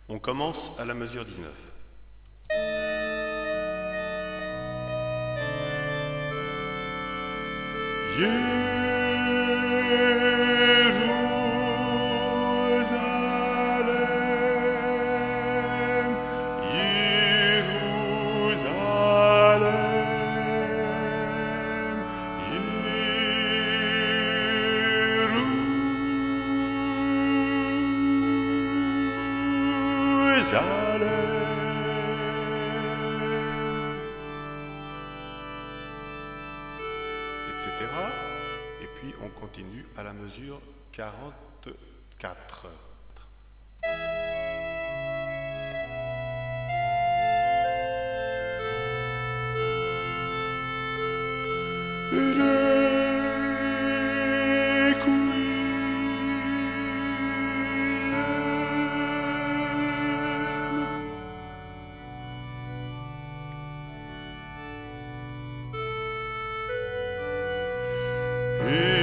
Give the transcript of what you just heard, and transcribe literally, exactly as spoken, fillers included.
On commence à la mesure dix-neuf. Jérusalem, Jérusalem, Jérusalem, et cetera. Et puis on continue à la mesure quarante-quatre. Requiem.